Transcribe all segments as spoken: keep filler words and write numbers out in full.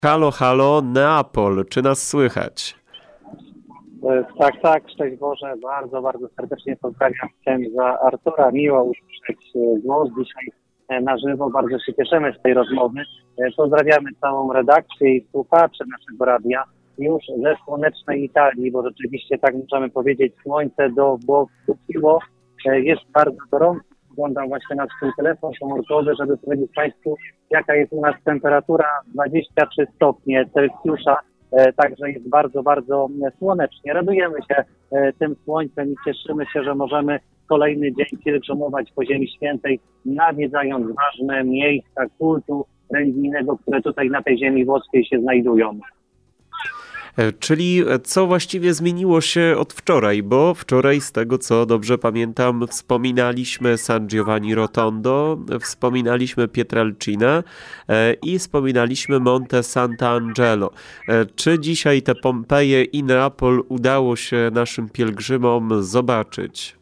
Halo, halo, Neapol, czy nas słychać? E, Tak, tak, szczęść Boże, bardzo, bardzo serdecznie pozdrawiam księdza Artura. Miło usłyszeć e, głos dzisiaj e, na żywo. Bardzo się cieszymy z tej rozmowy. E, Pozdrawiamy całą redakcję i słuchaczy naszego radia już ze słonecznej Italii, bo rzeczywiście tak możemy powiedzieć, słońce do Włoch wróciło. E, Jest bardzo gorąco. Oglądam właśnie na swój telefon komórkowy, żeby powiedzieć Państwu, jaka jest u nas temperatura, dwadzieścia trzy stopnie Celsjusza. E, Także jest bardzo, bardzo e, słonecznie. Radujemy się e, tym słońcem i cieszymy się, że możemy kolejny dzień pielgrzymować po Ziemi Świętej, nawiedzając ważne miejsca kultu religijnego, które tutaj na tej ziemi włoskiej się znajdują. E, Czyli e, co właściwie zmieniło się od wczoraj, bo wczoraj, z tego co dobrze pamiętam, wspominaliśmy San Giovanni Rotondo, e, wspominaliśmy Pietrelcina e, i wspominaliśmy Monte Sant'Angelo. E, Czy dzisiaj te Pompeje i Neapol udało się naszym pielgrzymom zobaczyć?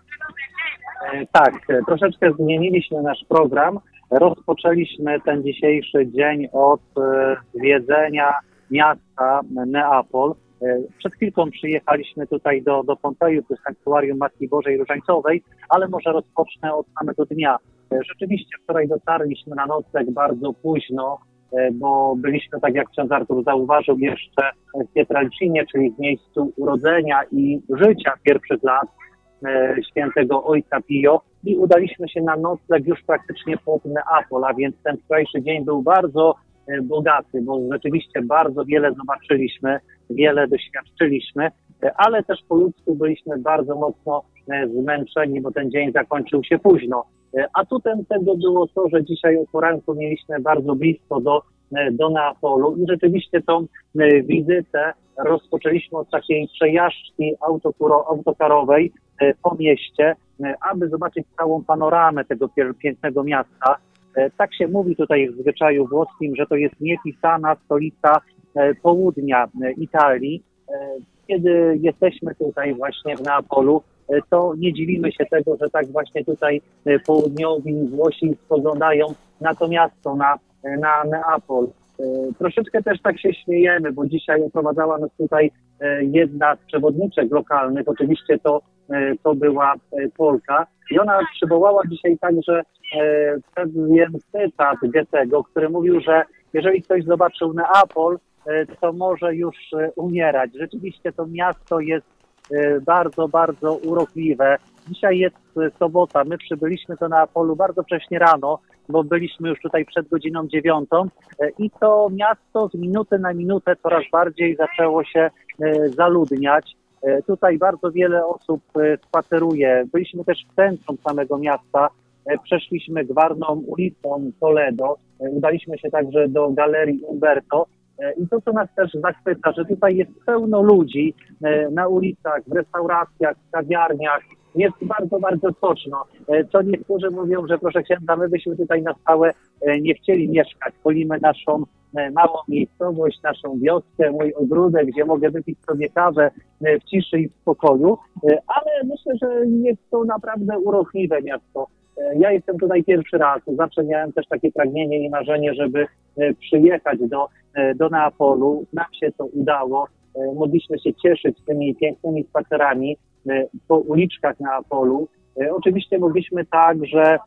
E, Tak, e, troszeczkę zmieniliśmy nasz program. Rozpoczęliśmy ten dzisiejszy dzień od e, zwiedzenia miasta Neapol. E, Przed chwilką przyjechaliśmy tutaj do, do Pompeju, do Sanktuarium Matki Bożej Różańcowej, ale może rozpocznę od samego dnia. E, Rzeczywiście wczoraj dotarliśmy na nocleg bardzo późno, e, bo byliśmy, tak jak ksiądz Artur zauważył, jeszcze w Pietrelcinie, czyli w miejscu urodzenia i życia pierwszych lat e, świętego ojca Pio, i udaliśmy się na nocleg już praktycznie pod Neapol, a więc ten wczorajszy dzień był bardzo e, bogaty, bo rzeczywiście bardzo wiele zobaczyliśmy, wiele doświadczyliśmy, e, ale też po ludzku byliśmy bardzo mocno e, zmęczeni, bo ten dzień zakończył się późno. E, Atutem tego było to, że dzisiaj o poranku mieliśmy bardzo blisko do, e, do Neapolu i rzeczywiście tą e, wizytę rozpoczęliśmy od takiej przejażdżki autokuro- autokarowej e, po mieście, e, aby zobaczyć całą panoramę tego pier- pięknego miasta. E, Tak się mówi tutaj w zwyczaju włoskim, że to jest niepisana stolica e, południa e, Italii. E, Kiedy jesteśmy tutaj właśnie w Neapolu, e, to nie dziwimy się tego, że tak właśnie tutaj e, południowi Włosi spoglądają na to miasto, na, na Neapol. E, Troszeczkę też tak się śmiejemy, bo dzisiaj oprowadzała nas tutaj e, jedna z przewodniczek lokalnych, oczywiście to, e, to była e, Polka, i ona przywołała dzisiaj także e, pewien cytat Goethego, który mówił, że jeżeli ktoś zobaczył Neapol, e, to może już e, umierać. Rzeczywiście to miasto jest e, bardzo, bardzo urokliwe. Dzisiaj jest e, sobota, my przybyliśmy do Neapolu bardzo wcześnie rano, bo byliśmy już tutaj przed godziną dziewiątą e, i to miasto z minuty na minutę coraz bardziej zaczęło się e, zaludniać. E, Tutaj bardzo wiele osób e, spaceruje. Byliśmy też w centrum samego miasta. E, Przeszliśmy gwarną ulicą Toledo. E, Udaliśmy się także do Galerii Umberto. E, I to, co nas też zachwyca, że tutaj jest pełno ludzi e, na ulicach, w restauracjach, w kawiarniach. Jest bardzo, bardzo soczno. E, Co niektórzy mówią, że proszę księdza, my byśmy tutaj na stałe e, nie chcieli mieszkać. Wolimy naszą e, małą miejscowość, naszą wioskę, mój ogródek, gdzie mogę wypić sobie kawę e, w ciszy i w spokoju. E, Ale myślę, że jest to naprawdę urokliwe miasto. E, Ja jestem tutaj pierwszy raz. Zawsze miałem też takie pragnienie i marzenie, żeby e, przyjechać do, e, do Neapolu. Nam się to udało. E, Mogliśmy się cieszyć tymi pięknymi spacerami e, po uliczkach Neapolu. E, Oczywiście mogliśmy także e,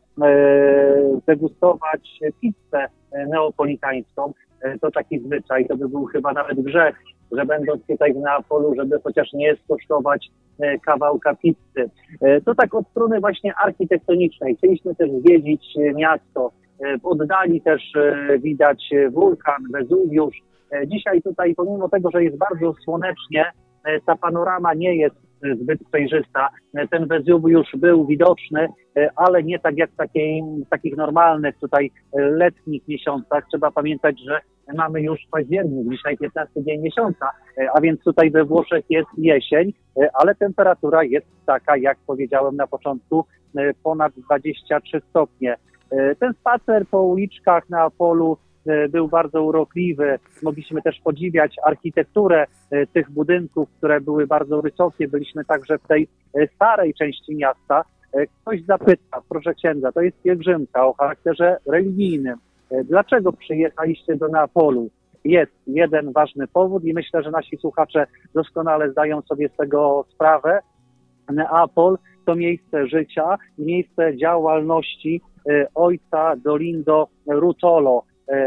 degustować pizzę e, neapolitańską. E, To taki zwyczaj, to by był chyba nawet grzech, że będąc tutaj w Neapolu, żeby chociaż nie skosztować e, kawałka pizzy. E, To tak od strony właśnie architektonicznej. Chcieliśmy też zwiedzić e, miasto. E, W oddali też e, widać e, wulkan Wezuwiusz. E, Dzisiaj tutaj, pomimo tego, że jest bardzo słonecznie, e, ta panorama nie jest e, zbyt przejrzysta. E, Ten Wezuwiusz był widoczny, e, ale nie tak jak w, takiej, w takich normalnych tutaj e, letnich miesiącach. Trzeba pamiętać, że mamy już październik, dzisiaj piętnasty dzień miesiąca, e, a więc tutaj we Włoszech jest jesień, e, ale temperatura jest taka, jak powiedziałem na początku, e, ponad dwadzieścia trzy stopnie. E, Ten spacer po uliczkach Neapolu e, był bardzo urokliwy. Mogliśmy też podziwiać architekturę e, tych budynków, które były bardzo wysokie. Byliśmy także w tej e, starej części miasta. E, Ktoś zapyta, proszę księdza, to jest pielgrzymka o charakterze religijnym. E, Dlaczego przyjechaliście do Neapolu? jest jeden ważny powód i myślę, że nasi słuchacze doskonale zdają sobie z tego sprawę. Neapol to miejsce życia i miejsce działalności ojca Dolindo Ruotolo.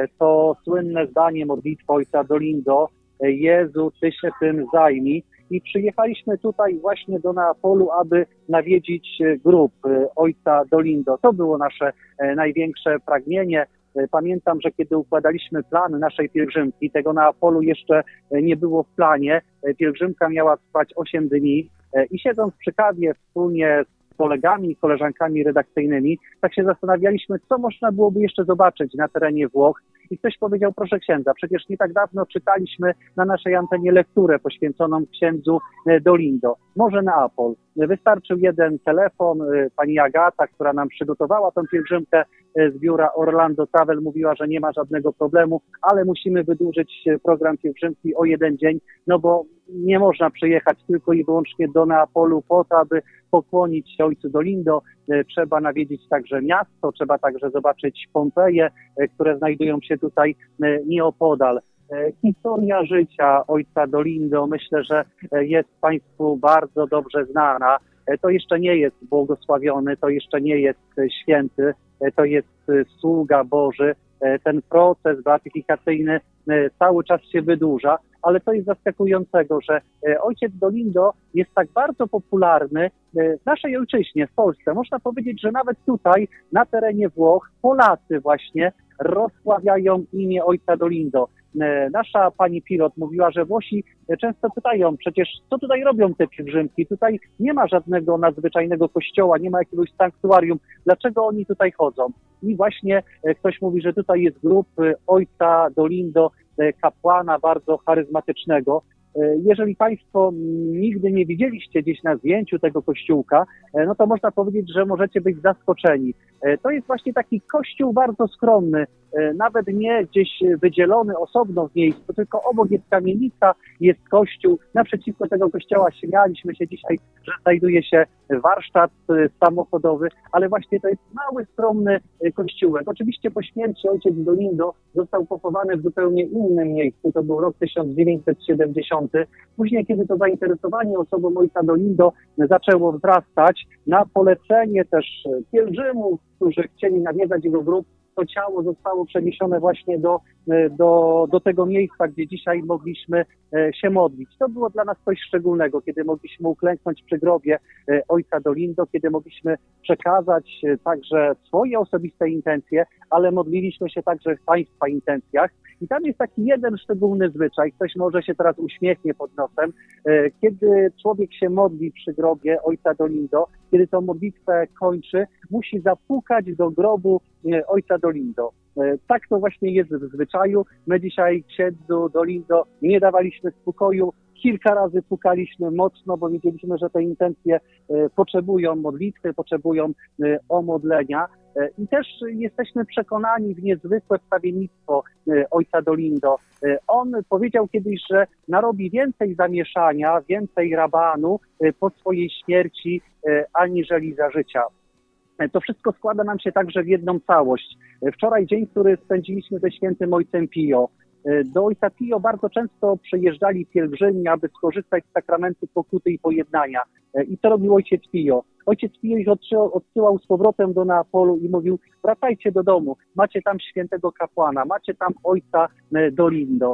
To słynne zdanie modlitwy ojca Dolindo: Jezu, Ty się tym zajmij. I przyjechaliśmy tutaj właśnie do Neapolu, aby nawiedzić grób ojca Dolindo. To było nasze największe pragnienie. Pamiętam, że kiedy układaliśmy plan naszej pielgrzymki, tego Neapolu jeszcze nie było w planie. Pielgrzymka miała trwać osiem dni i siedząc przy kawie wspólnie z kolegami i koleżankami redakcyjnymi, tak się zastanawialiśmy, co można byłoby jeszcze zobaczyć na terenie Włoch. I ktoś powiedział: proszę księdza, przecież nie tak dawno czytaliśmy na naszej antenie lekturę poświęconą księdzu Dolindo. Może Neapol. Wystarczył jeden telefon. Pani Agata, która nam przygotowała tę pielgrzymkę z biura Orlando Travel, mówiła, że nie ma żadnego problemu, ale musimy wydłużyć program pielgrzymki o jeden dzień, no bo nie można przyjechać tylko i wyłącznie do Neapolu po to, aby pokłonić się ojcu Dolindo. Trzeba nawiedzić także miasto, trzeba także zobaczyć Pompeje, które znajdują się tutaj nieopodal. Historia życia ojca Dolindo, myślę, że jest Państwu bardzo dobrze znana. To jeszcze nie jest błogosławiony, to jeszcze nie jest święty, to jest sługa Boży. Ten proces beatyfikacyjny cały czas się wydłuża, ale to jest zaskakującego, że ojciec Dolindo jest tak bardzo popularny w naszej ojczyźnie, w Polsce. Można powiedzieć, że nawet tutaj, na terenie Włoch, Polacy właśnie rozsławiają imię ojca Dolindo. Nasza pani pilot mówiła, że Włosi często pytają, przecież co tutaj robią te pielgrzymki? Tutaj nie ma żadnego nadzwyczajnego kościoła, nie ma jakiegoś sanktuarium. Dlaczego oni tutaj chodzą? I właśnie ktoś mówi, że tutaj jest grób ojca Dolindo, kapłana bardzo charyzmatycznego. Jeżeli Państwo nigdy nie widzieliście gdzieś na zdjęciu tego kościółka, no to można powiedzieć, że możecie być zaskoczeni. To jest właśnie taki kościół bardzo skromny, nawet nie gdzieś wydzielony osobno w miejscu, tylko obok jest kamienica, jest kościół. Naprzeciwko tego kościoła śmialiśmy się dzisiaj, że znajduje się warsztat samochodowy, ale właśnie to jest mały, skromny kościółek. Oczywiście po śmierci ojciec Dolindo został pochowany w zupełnie innym miejscu. To był rok tysiąc dziewięćset siedemdziesiąty. Później, kiedy to zainteresowanie osobą ojca Dolindo zaczęło wzrastać, na polecenie też pielgrzymów, którzy chcieli nawiedzać jego grób, to ciało zostało przeniesione właśnie do, do, do tego miejsca, gdzie dzisiaj mogliśmy się modlić. To było dla nas coś szczególnego, kiedy mogliśmy uklęknąć przy grobie ojca Dolindo, kiedy mogliśmy przekazać także swoje osobiste intencje, ale modliliśmy się także w Państwa intencjach. I tam jest taki jeden szczególny zwyczaj, ktoś może się teraz uśmiechnie pod nosem, kiedy człowiek się modli przy grobie ojca Dolindo, kiedy tę modlitwę kończy, musi zapukać do grobu ojca Dolindo. Tak to właśnie jest w zwyczaju. My dzisiaj księdzu Dolindo nie dawaliśmy spokoju. Kilka razy pukaliśmy mocno, bo wiedzieliśmy, że te intencje potrzebują modlitwy, potrzebują omodlenia. I też jesteśmy przekonani w niezwykłe wstawiennictwo ojca Dolindo. On powiedział kiedyś, że narobi więcej zamieszania, więcej rabanu po swojej śmierci, aniżeli za życia. To wszystko składa nam się także w jedną całość. Wczoraj dzień, który spędziliśmy ze świętym ojcem Pio. Do ojca Pio bardzo często przyjeżdżali pielgrzymi, aby skorzystać z sakramentu pokuty i pojednania. I co robił ojciec Pio? Ojciec Pio ich odsyłał z powrotem do Neapolu i mówił: wracajcie do domu, macie tam świętego kapłana, macie tam ojca Dolindo.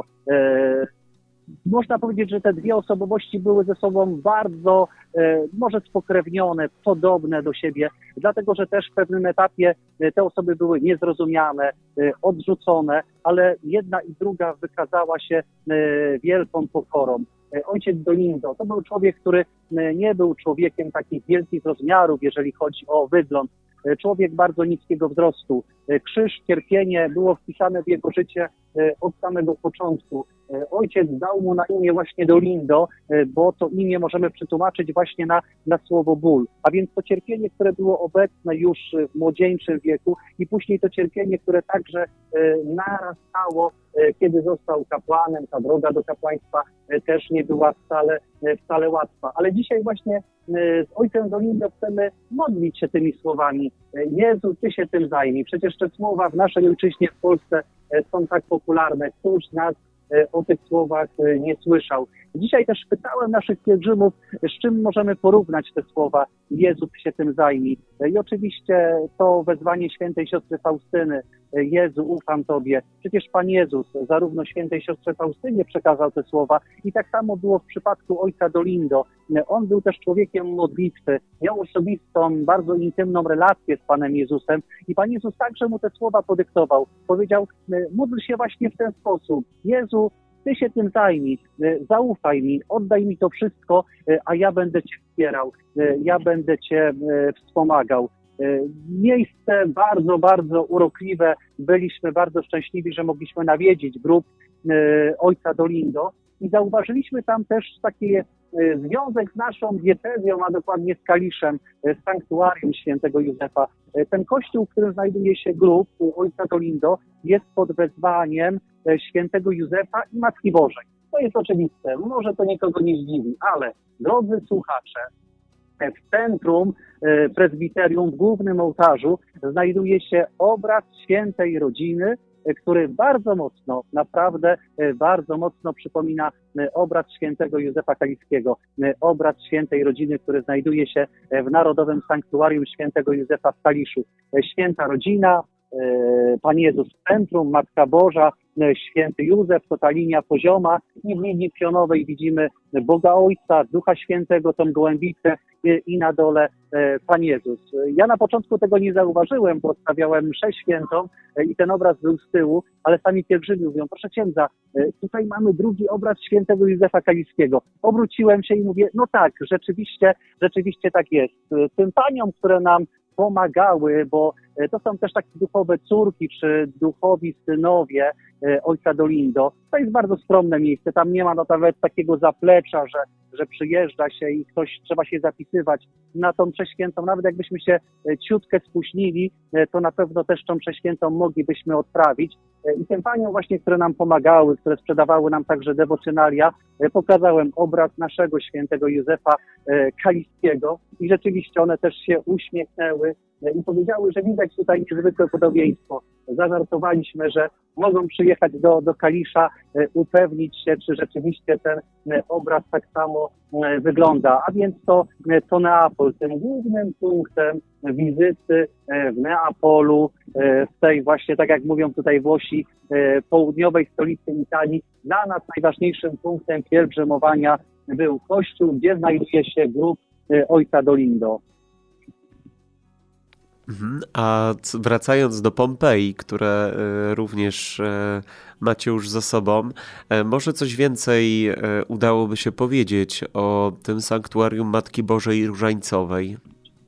Można powiedzieć, że te dwie osobowości były ze sobą bardzo, e, może spokrewnione, podobne do siebie, dlatego że też w pewnym etapie te osoby były niezrozumiane, e, odrzucone, ale jedna i druga wykazała się e, wielką pokorą. E, ojciec Dolindo to był człowiek, który e, nie był człowiekiem takich wielkich rozmiarów, jeżeli chodzi o wygląd. E, człowiek bardzo niskiego wzrostu. E, krzyż, cierpienie było wpisane w jego życie od samego początku. Ojciec dał mu na imię właśnie Dolindo, bo to imię możemy przetłumaczyć właśnie na, na słowo ból. A więc to cierpienie, które było obecne już w młodzieńczym wieku i później to cierpienie, które także narastało, kiedy został kapłanem. Ta droga do kapłaństwa też nie była wcale, wcale łatwa. Ale dzisiaj właśnie z ojcem Dolindo chcemy modlić się tymi słowami. Jezu, Ty się tym zajmij. Przecież te słowa w naszej ojczyźnie w Polsce są tak popularne. Któż z nas o tych słowach nie słyszał. Dzisiaj też pytałem naszych pielgrzymów, z czym możemy porównać te słowa Jezu, Ty się tym zajmij. I oczywiście to wezwanie świętej siostry Faustyny, Jezu, ufam Tobie. Przecież Pan Jezus zarówno świętej siostrze Faustynie przekazał te słowa i tak samo było w przypadku ojca Dolindo. On był też człowiekiem modlitwy, miał osobistą, bardzo intymną relację z Panem Jezusem i Pan Jezus także mu te słowa podyktował. Powiedział, módl się właśnie w ten sposób. Jezu, Ty się tym zajmij, zaufaj mi, oddaj mi to wszystko, a ja będę Cię wspierał, ja będę Cię wspomagał. Miejsce bardzo, bardzo urokliwe. Byliśmy bardzo szczęśliwi, że mogliśmy nawiedzić grób ojca Dolindo i zauważyliśmy tam też taki związek z naszą diecezją, a dokładnie z Kaliszem, z sanktuarium świętego Józefa. Ten kościół, w którym znajduje się grób ojca Dolindo, jest pod wezwaniem świętego Józefa i Matki Bożej. To jest oczywiste, może to nikogo nie zdziwi, ale drodzy słuchacze, w centrum prezbiterium, w głównym ołtarzu znajduje się obraz świętej rodziny, który bardzo mocno, naprawdę bardzo mocno przypomina obraz świętego Józefa Kaliskiego, obraz świętej rodziny, który znajduje się w Narodowym Sanktuarium świętego Józefa w Kaliszu. Święta rodzina, Pan Jezus w centrum, Matka Boża, święty Józef, to ta linia pozioma i w linii pionowej widzimy Boga Ojca, Ducha Świętego, tą gołębicę i na dole Pan Jezus. Ja na początku tego nie zauważyłem, bo odstawiałem mszę świętą i ten obraz był z tyłu, ale sami pielgrzymi mówią, proszę księdza, tutaj mamy drugi obraz świętego Józefa Kaliskiego. Obróciłem się i mówię, no tak, rzeczywiście, rzeczywiście tak jest. Tym paniom, które nam pomagały, bo to są też takie duchowe córki, czy duchowi synowie ojca Dolindo. To jest bardzo skromne miejsce, tam nie ma nawet takiego zaplecza, że, że przyjeżdża się i ktoś, trzeba się zapisywać na tą mszę świętą. Nawet jakbyśmy się ciutkę spóźnili, to na pewno też tą mszę świętą moglibyśmy odprawić. I tym paniom właśnie, które nam pomagały, które sprzedawały nam także dewocjonalia, pokazałem obraz naszego świętego Józefa Kaliskiego i rzeczywiście one też się uśmiechnęły i powiedziały, że widać tutaj niezwykłe podobieństwo. Zażartowaliśmy, że mogą przyjechać do, do Kalisza, upewnić się, czy rzeczywiście ten obraz tak samo wygląda. A więc to, to Neapol, tym głównym punktem wizyty w Neapolu, w tej właśnie, tak jak mówią tutaj Włosi, południowej stolicy Italii, dla nas najważniejszym punktem pielgrzymowania był kościół, gdzie znajduje się grób ojca Dolindo. A wracając do Pompeji, które również macie już za sobą, może coś więcej udałoby się powiedzieć o tym sanktuarium Matki Bożej Różańcowej?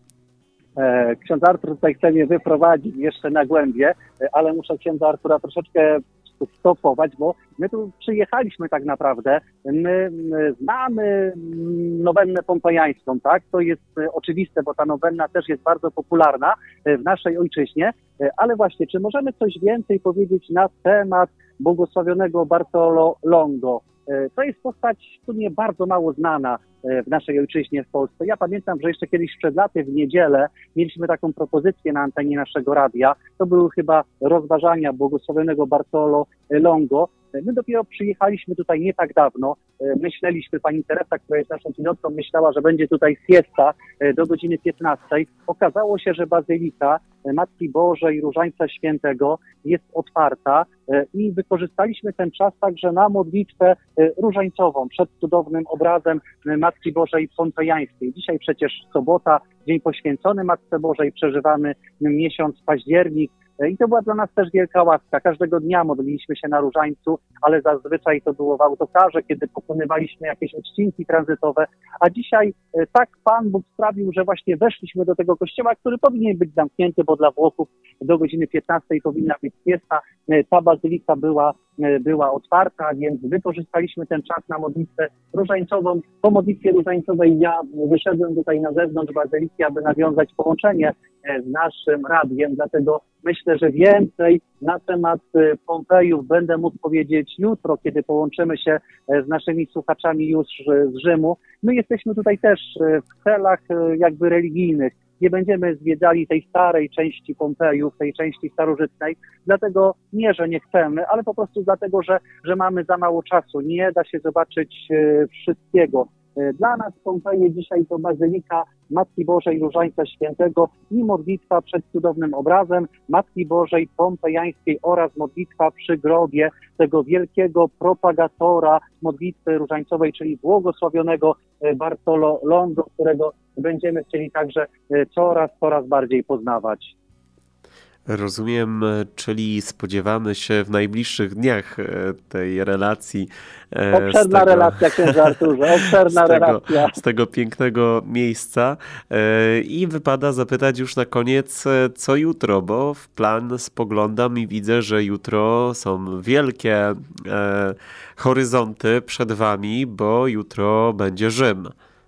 Ksiądz Artur tutaj chce mnie wyprowadzić jeszcze na głębie, ale muszę księdza Artura troszeczkę stopować, bo my tu przyjechaliśmy tak naprawdę, my znamy nowennę pompejańską, tak? To jest oczywiste, bo ta nowenna też jest bardzo popularna w naszej ojczyźnie, ale właśnie, czy możemy coś więcej powiedzieć na temat błogosławionego Bartolo Longo? To jest postać w sumie bardzo mało znana w naszej ojczyźnie w Polsce. Ja pamiętam, że jeszcze kiedyś przed laty w niedzielę mieliśmy taką propozycję na antenie naszego radia. To były chyba rozważania błogosławionego Bartolo Longo. My dopiero przyjechaliśmy tutaj nie tak dawno. Myśleliśmy, pani Teresa, która jest naszą pilotką, myślała, że będzie tutaj siesta do godziny piętnastej. Okazało się, że Bazylika Matki Bożej Różańca Świętego jest otwarta i wykorzystaliśmy ten czas także na modlitwę różańcową przed cudownym obrazem Matki Bożej Pompejańskiej. Dzisiaj przecież sobota, dzień poświęcony Matce Bożej, przeżywamy miesiąc październik. I to była dla nas też wielka łaska. Każdego dnia modliliśmy się na Różańcu, ale zazwyczaj to było w autokarze, kiedy pokonywaliśmy jakieś odcinki tranzytowe. A dzisiaj tak Pan Bóg sprawił, że właśnie weszliśmy do tego kościoła, który powinien być zamknięty, bo dla Włochów do godziny piętnastej powinna być siesta. Ta bazylika była, była otwarta, więc wykorzystaliśmy ten czas na modlitwę różańcową. Po modlitwie różańcowej ja wyszedłem tutaj na zewnątrz bazyliki, aby nawiązać połączenie z naszym radiem, dlatego myślę, że więcej na temat Pompejów będę mógł powiedzieć jutro, kiedy połączymy się z naszymi słuchaczami już z Rzymu. My jesteśmy tutaj też w celach jakby religijnych. nie będziemy zwiedzali tej starej części Pompejów, tej części starożytnej, dlatego nie, że nie chcemy, ale po prostu dlatego, że, że mamy za mało czasu. Nie da się zobaczyć e, wszystkiego. E, Dla nas Pompeje dzisiaj to Bazylika Matki Bożej Różańca Świętego i modlitwa przed cudownym obrazem Matki Bożej Pompejańskiej oraz modlitwa przy grobie tego wielkiego propagatora modlitwy różańcowej, czyli błogosławionego e, Bartolo Longo, którego będziemy chcieli także e, coraz, coraz bardziej poznawać. Rozumiem, czyli spodziewamy się w najbliższych dniach e, tej relacji. e, Obszerna z tego, relacja, księże Arturze, obszerna z tego, relacja. z tego pięknego miejsca. E, I wypada zapytać już na koniec, e, co jutro, bo w plan spoglądam i widzę, że jutro są wielkie e, horyzonty przed wami, bo jutro będzie Rzym.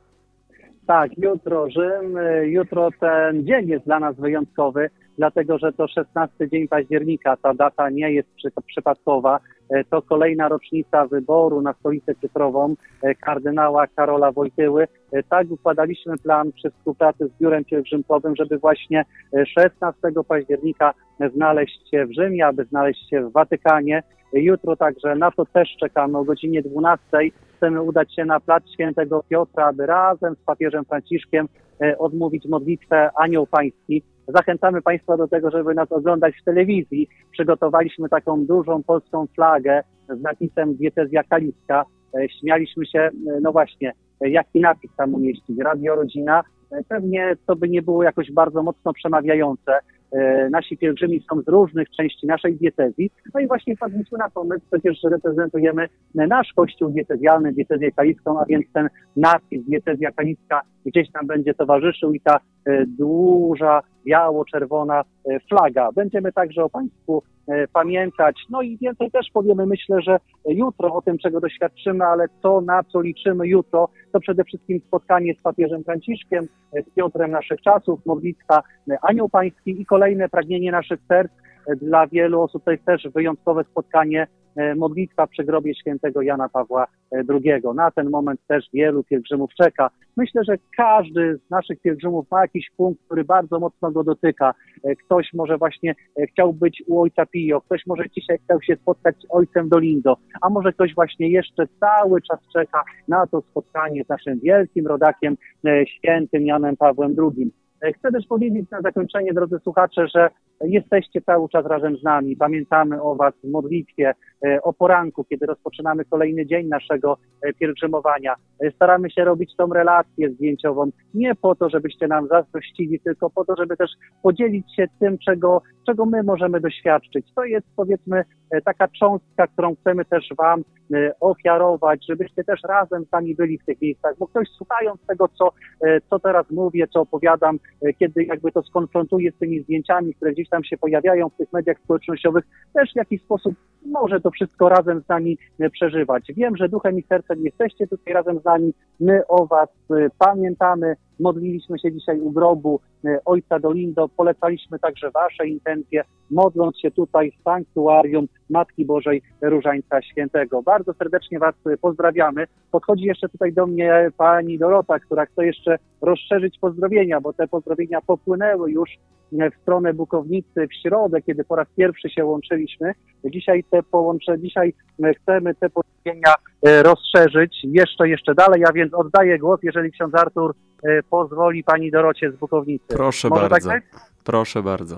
Tak, jutro Rzym, y, jutro ten dzień jest dla nas wyjątkowy, dlatego że to szesnasty dzień października, ta data nie jest przy, przypadkowa, y, to kolejna rocznica wyboru na stolicę cyfrową y, kardynała Karola Wojtyły. Y, Tak układaliśmy plan przy współpracy z Biurem Pielgrzymkowym, żeby właśnie y, szesnastego października znaleźć się w Rzymie, aby znaleźć się w Watykanie. Y, Jutro także na to też czekamy o godzinie dwunastej. Chcemy udać się na plac Świętego Piotra, aby razem z papieżem Franciszkiem e, odmówić modlitwę Anioł Pański. Zachęcamy Państwa do tego, żeby nas oglądać w telewizji. Przygotowaliśmy taką dużą polską flagę z napisem Diecezja Kaliska. E, Śmialiśmy się, e, no właśnie, e, jaki napis tam umieścić. Radio Rodzina. E, Pewnie to by nie było jakoś bardzo mocno przemawiające. E, Nasi pielgrzymi są z różnych części naszej diecezji. No i właśnie wpadliśmy na pomysł, przecież reprezentujemy nasz kościół diecezjalny, diecezję kaliską, a więc ten napis diecezja kaliska gdzieś nam będzie towarzyszył i ta e, duża, biało-czerwona e, flaga. Będziemy także o Państwu e, pamiętać. No i więcej też powiemy, myślę, że jutro o tym, czego doświadczymy, ale to, na co liczymy jutro, to przede wszystkim spotkanie z papieżem Franciszkiem, e, z Piotrem naszych czasów, modlitwa e, Anioł Pański i kolejne pragnienie naszych serc. E, Dla wielu osób to jest też wyjątkowe spotkanie, e, modlitwa przy grobie świętego Jana Pawła e, drugiego. Na ten moment też wielu pielgrzymów czeka. Myślę, że każdy z naszych pielgrzymów ma jakiś punkt, który bardzo mocno go dotyka. E, Ktoś może właśnie e, chciał być u ojca Pio, ktoś może dzisiaj chciał się spotkać z ojcem Dolindo, a może ktoś właśnie jeszcze cały czas czeka na to spotkanie z naszym wielkim rodakiem, e, świętym Janem Pawłem drugim. E, Chcę też powiedzieć na zakończenie, drodzy słuchacze, że jesteście cały czas razem z nami. Pamiętamy o Was w modlitwie, e, o poranku, kiedy rozpoczynamy kolejny dzień naszego e, pielgrzymowania. E, Staramy się robić tą relację zdjęciową nie po to, żebyście nam zazdrościli, tylko po to, żeby też podzielić się tym, czego, czego my możemy doświadczyć. To jest, powiedzmy, e, taka cząstka, którą chcemy też Wam e, ofiarować, żebyście też razem z nami byli w tych miejscach, bo ktoś, słuchając tego, co, e, co teraz mówię, co opowiadam, e, kiedy jakby to skonfrontuje z tymi zdjęciami, które gdzieś tam się pojawiają w tych mediach społecznościowych, też w jakiś sposób może to wszystko razem z nami e, przeżywać. Wiem, że duchem i sercem jesteście tutaj razem z nami. My o Was e, pamiętamy. Modliliśmy się dzisiaj u grobu e, ojca Dolindo. Polecaliśmy także Wasze intencje, modląc się tutaj w sanktuarium Matki Bożej Różańca Świętego. Bardzo serdecznie Was e, pozdrawiamy. Podchodzi jeszcze tutaj do mnie pani Dorota, która chce jeszcze rozszerzyć pozdrowienia, bo te pozdrowienia popłynęły już w stronę Bukownicy w środę, kiedy po raz pierwszy się łączyliśmy. Dzisiaj te połącze, dzisiaj chcemy te pozdrowienia e, rozszerzyć jeszcze, jeszcze dalej, a więc oddaję głos, jeżeli ksiądz Artur e, pozwoli pani Dorocie z Bukownicy. Proszę Może bardzo. Tak być? Proszę bardzo.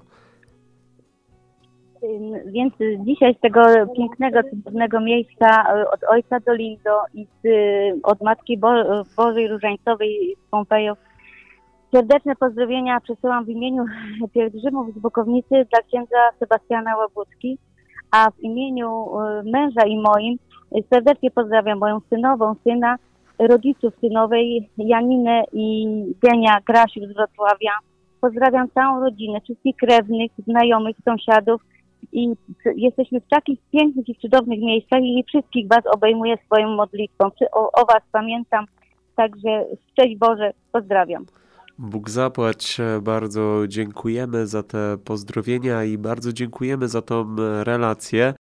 Więc dzisiaj z tego pięknego, cudownego miejsca od ojca Dolindo i z, od Matki Bo- Bożej Różańcowej z Pompejów serdeczne pozdrowienia przesyłam w imieniu pielgrzymów z Bukownicy dla księdza Sebastiana Łabutki, a w imieniu męża i moim serdecznie pozdrawiam moją synową, syna, rodziców synowej Janinę i Genia Grasiuk z Wrocławia. Pozdrawiam całą rodzinę, wszystkich krewnych, znajomych, sąsiadów i jesteśmy w takich pięknych i cudownych miejscach i wszystkich Was obejmuję swoją modlitwą. O, o Was pamiętam, także szczęść Boże, pozdrawiam. Bóg zapłać, bardzo dziękujemy za te pozdrowienia i bardzo dziękujemy za tą relację.